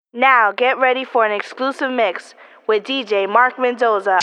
Now get ready for an exclusive mix with DJ Mark Mendoza.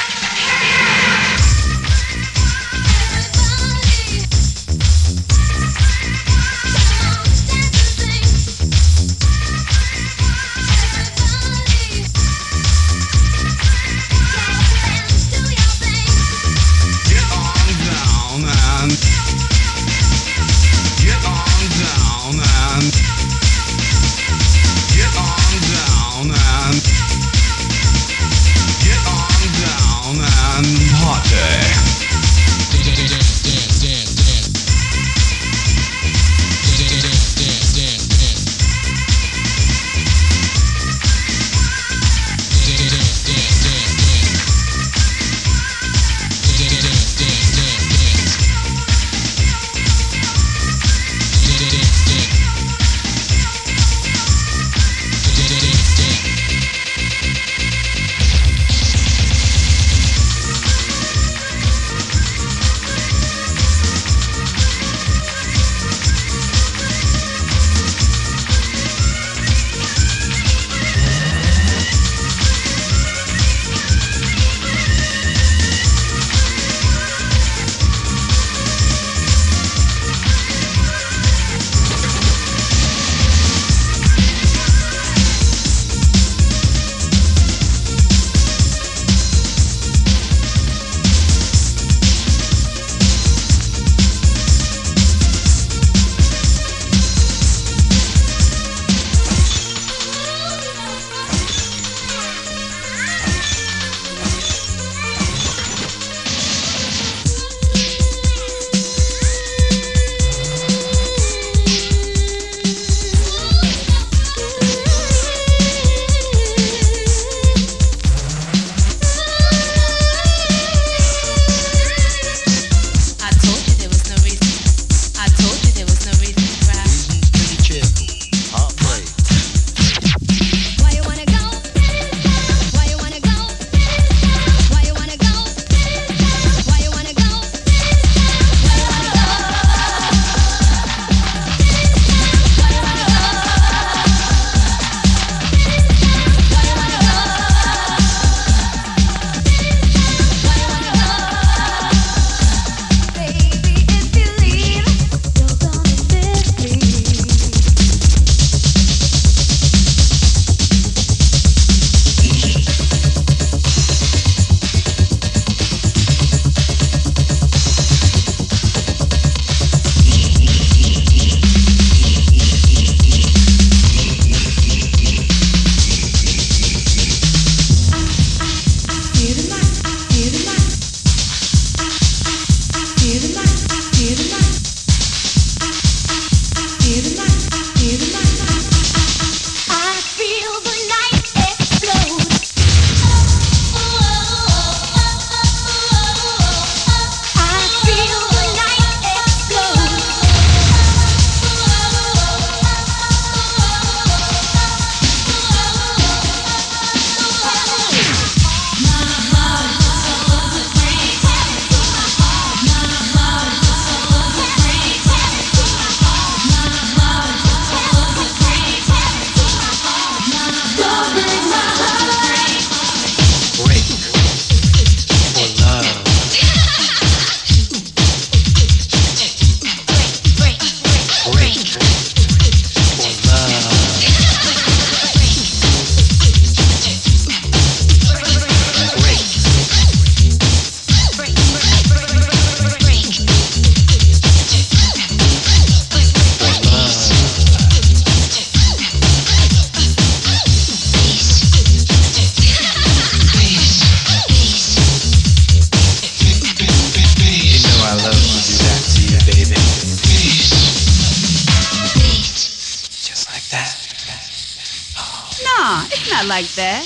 Like that.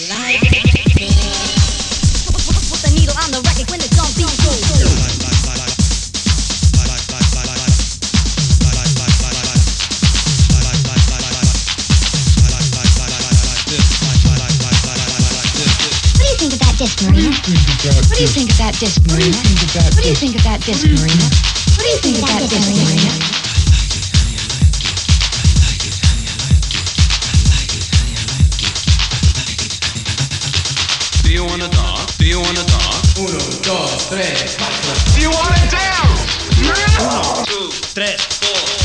Put the needle on the record when the drum beat goes. What do you think of that disc, Marina? What do you think of that disc, Marina? What do you think of that disc, Marina? What do you think of that disc, Marina? you wanna dance? Do you wanna dance? 1, 2, 3, 4. Do you wanna dance? Yeah! 1, 2, 3, 4.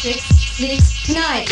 Electric Leaks Tonight.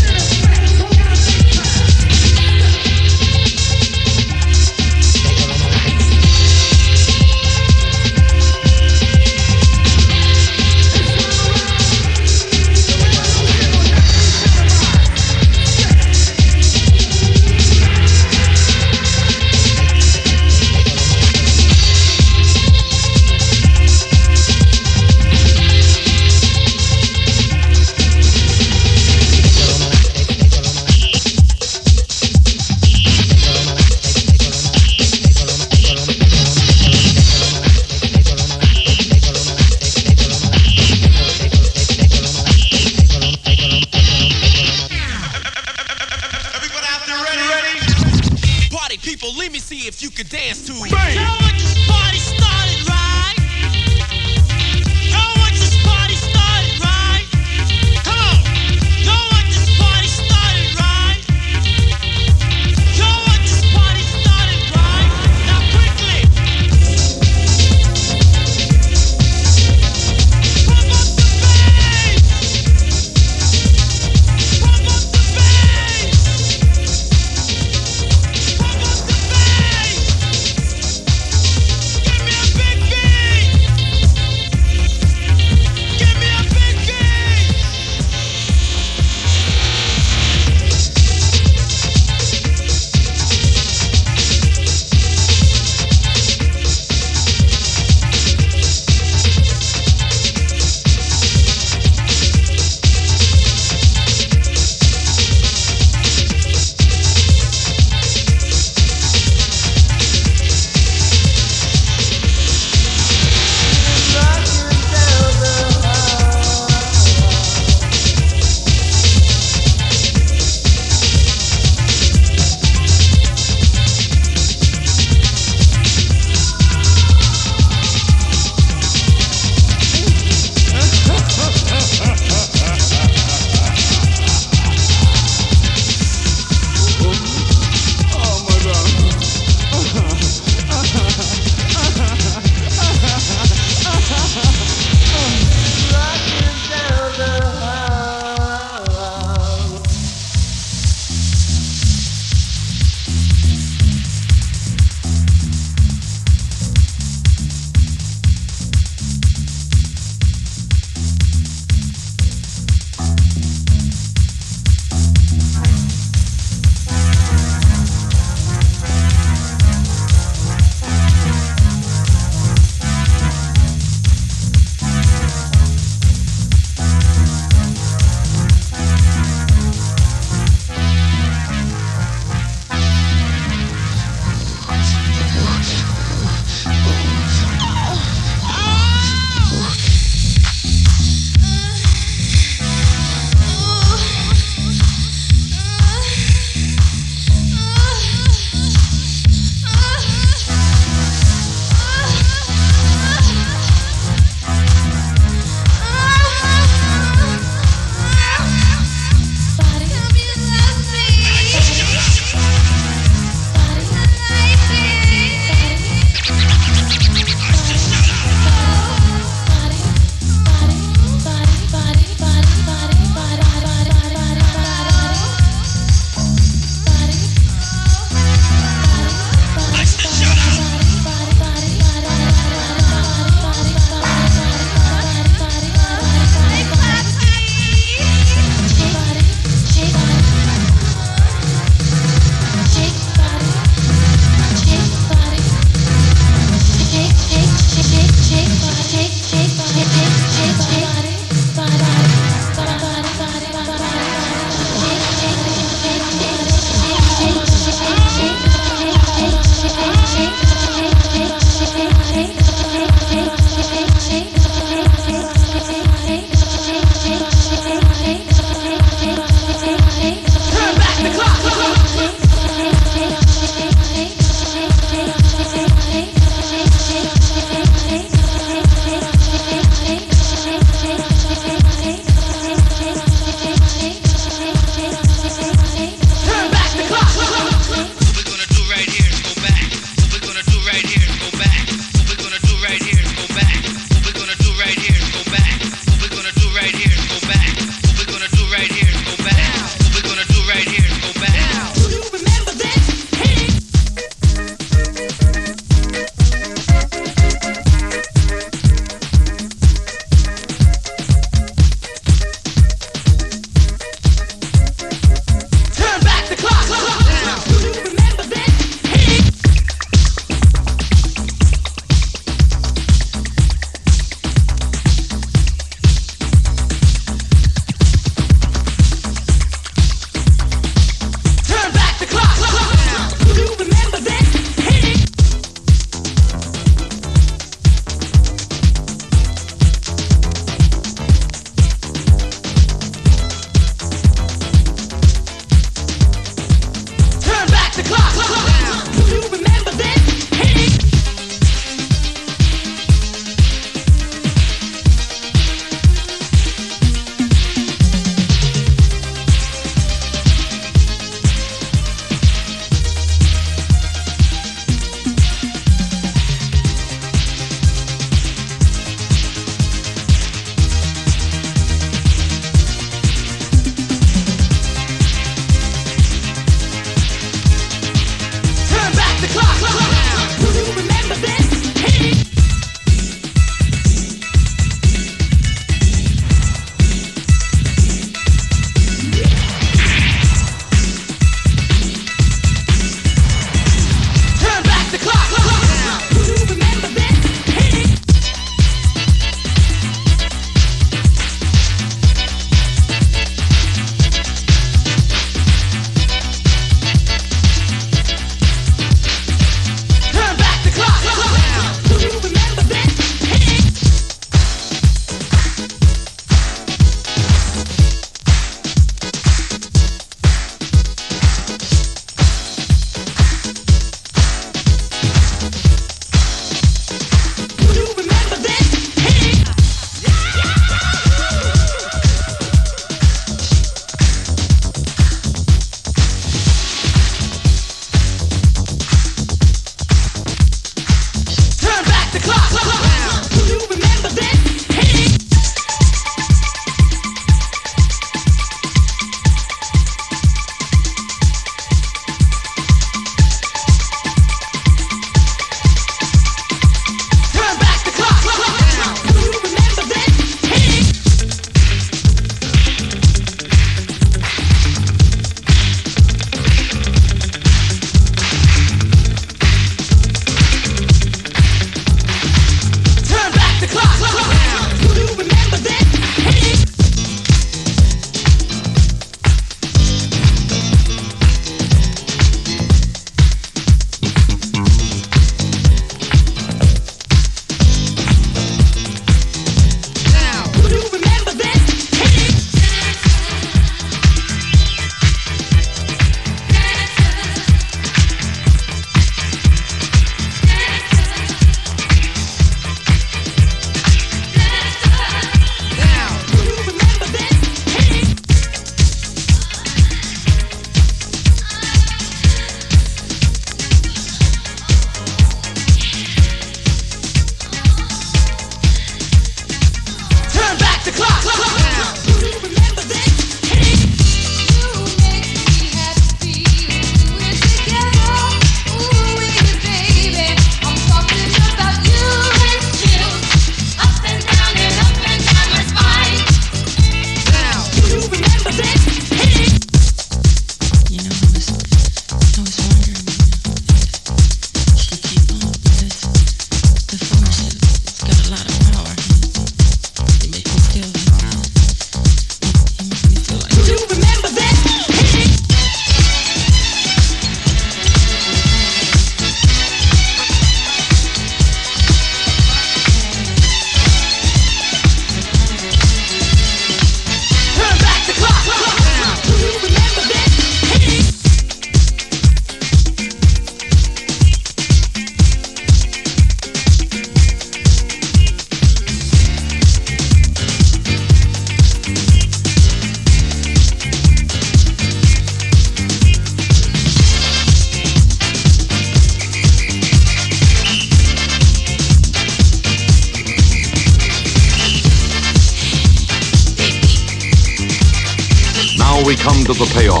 we come to the payoff.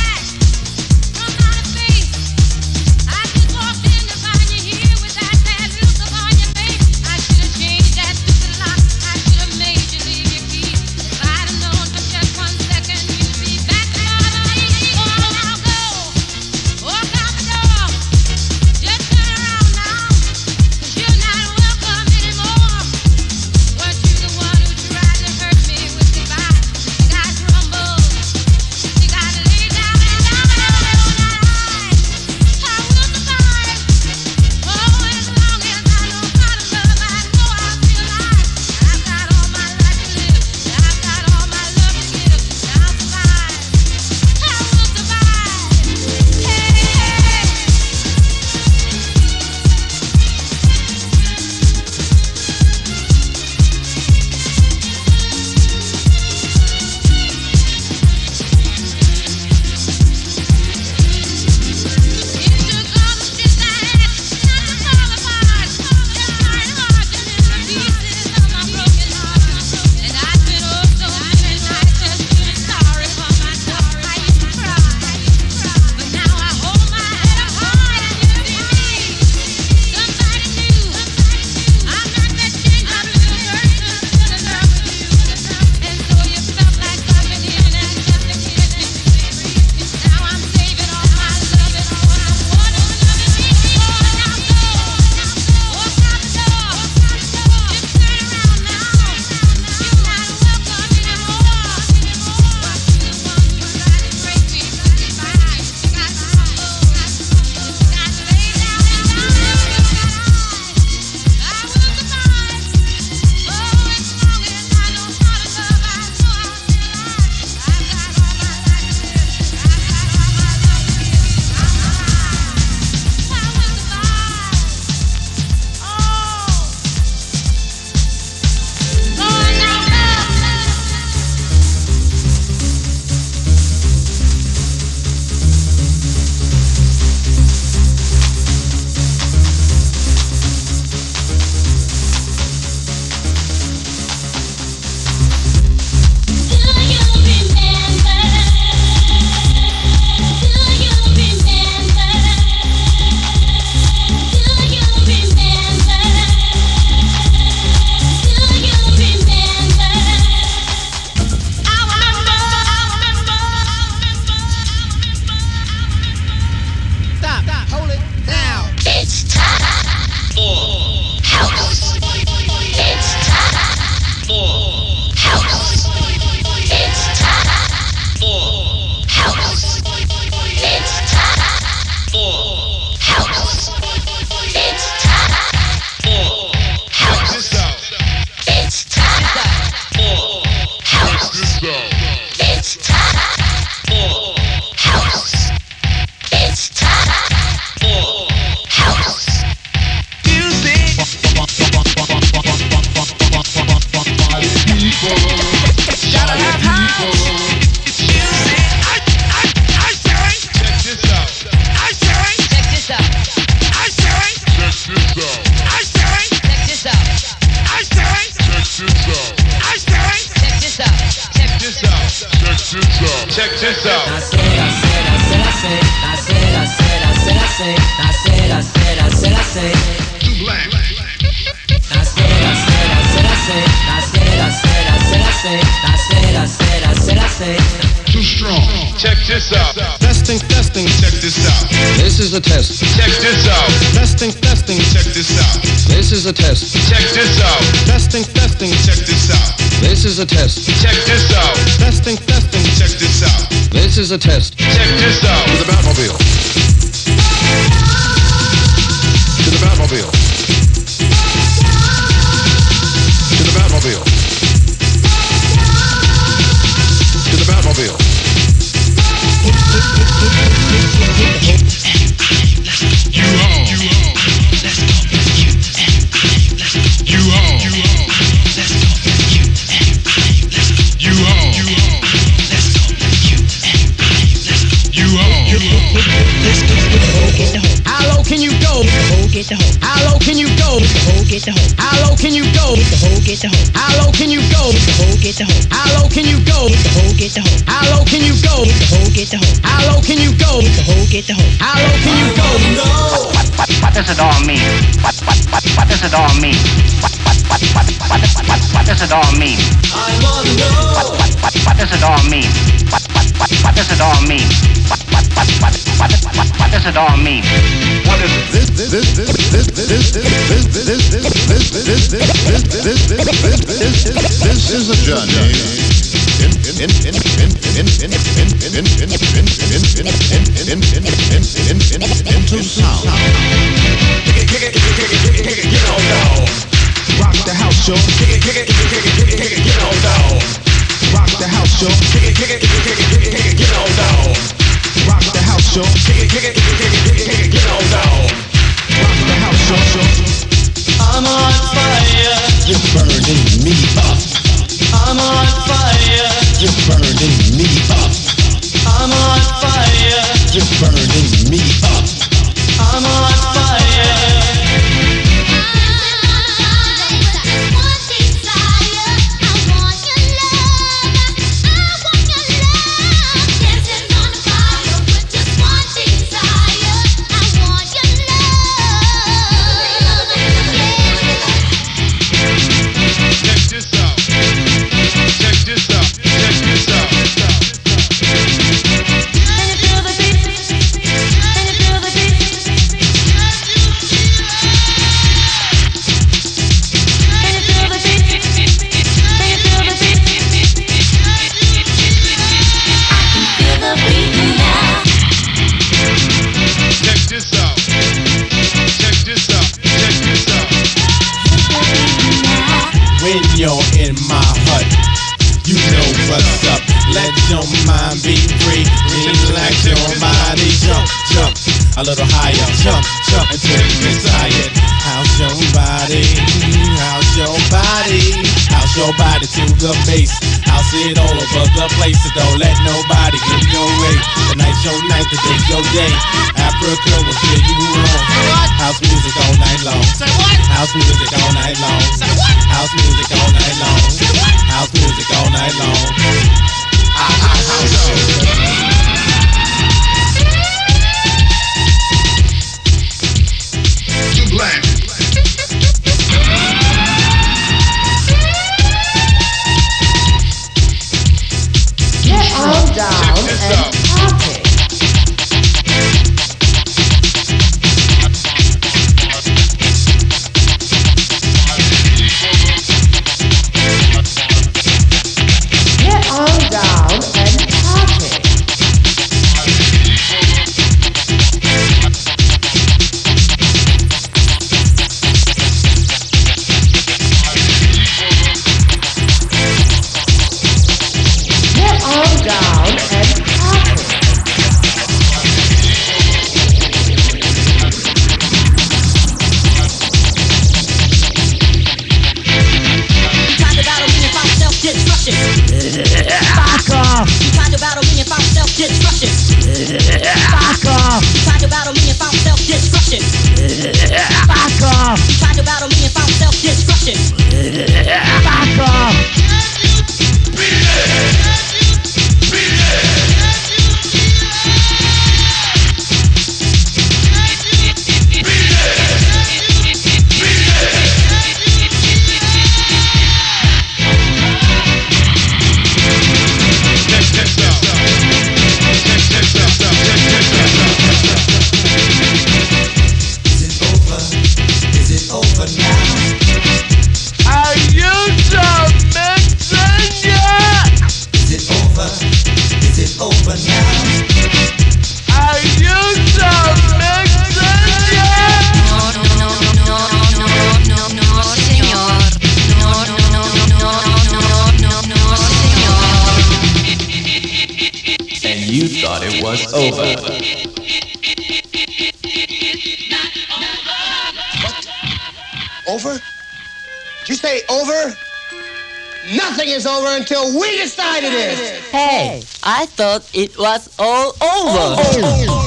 That this out. Too strong. Check this out. Testing. Check this out. This is a test. Check this out. Testing. Check this out. This is a test. Check this out. Testing. Check this out. This is a test. Check this out. Testing. Check this out. This is a test. Check this out. To the Batmobile. To the Batmobile. To the Batmobile. To the Batmobile. You home. You home. You home. You home. How low can you go? How low can you go? How low can you go? How low can you go? How low can you go? How low can you go? How low can you go? How low can you go? What does it all mean? What does it all mean? What does it all mean? I wanna know. What does it all mean? What does it all mean? What does it all mean? What is it? This is a journey into sound. Get on down. Rock the house, yo. Get on down. Rock the house, yo. Get on down. Rock the house, yo. Get on down. Rock the house, yo. I'm on fire. You're burning me up. I'm on fire. You're burning me up. I'm on fire. You're burning me up. I'm on fire. When you're in my hut, you know what's up. Let your mind be free. Relax your body. Jump a little higher. Jump until you get tired. How's your body? How's your body? How's your body to the base? I'll see it all over the place. So don't let nobody get in your way. Tonight's your night, the day's your day. Africa will steer you wrong. House music all night long. House music all night long. House music all night long. House music all night long. Too black. Get on down and party. Get on down and party. Get on down and party. Tried to battle me and found self-destruction. Back off. Tried to battle me and found self-destruction. Back off. Tried to battle me and found self-destruction. Back off. Tried to battle me and found self-destruction. Back off. Beat it! was over. Over? Did you say over? Nothing is over until we decide it is. Hey, I thought it was all over.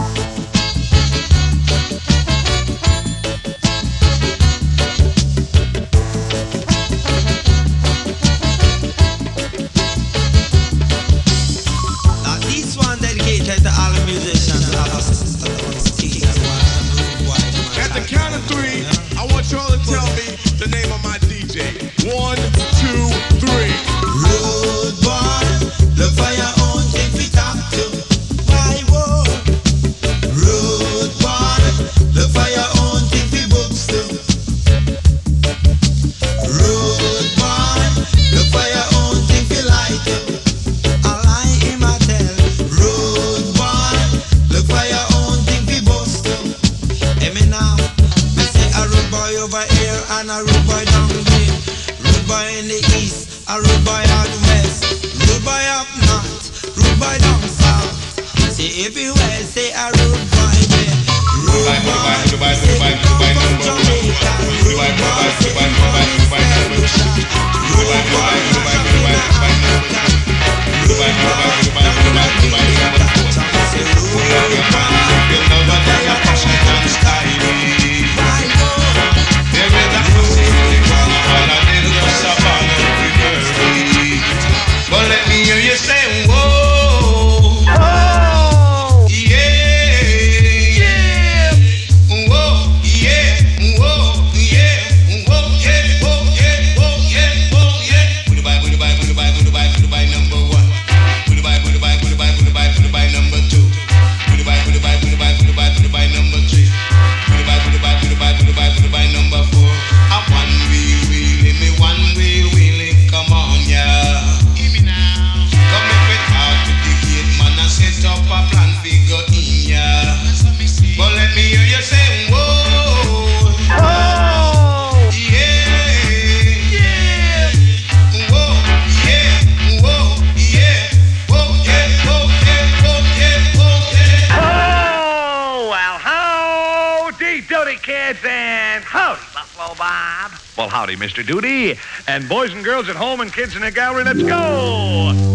This one dedicated to all the musicians. At the count of three, I want you all to tell me the name of my DJ. 1, 2, 3. Rude boy, look for your own thing to talk to. Why war? Rude boy, look for your own thing to books to. Rude boy, look for your own thing to like to. I lie him I tell. Rude boy, look for your own thing to books to. Hey me now, me say a rude boy over here and a rude boy down there. Rude boy in the east, a rude boy out west. Rude boy up north, rude boy down south. See everywhere, say a rude boy there. Rude boy, say come from Jamaica. Rude boy, say come from St. Rude boy, but let me hear you say, whoa, Oh! yeah, yeah, whoa, yeah, whoa, yeah, whoa, yeah, whoa, yeah, whoa, yeah, whoa, yeah. Goodbye, goodbye, goodbye, goodbye, goodbye, number one. Goodbye, goodbye, goodbye, goodbye, goodbye, number two. Goodbye, goodbye, goodbye, goodbye, goodbye, number three. Goodbye, goodbye, goodbye, goodbye, goodbye, number four. A one wheel wheelie, me one wheel wheelie, come on, yeah. Come make me talk to the gate man and set up a plan figure in ya. But let me hear you say, whoa, Oh! yeah, yeah, whoa, yeah, whoa, yeah, whoa, yeah, whoa, yeah, whoa, yeah, whoa, yeah. Oh, well, howdy, Doody kids, and howdy, Buffalo Bob. Well, howdy, Mr. Doody, and boys and girls at home and kids in the gallery, let's go.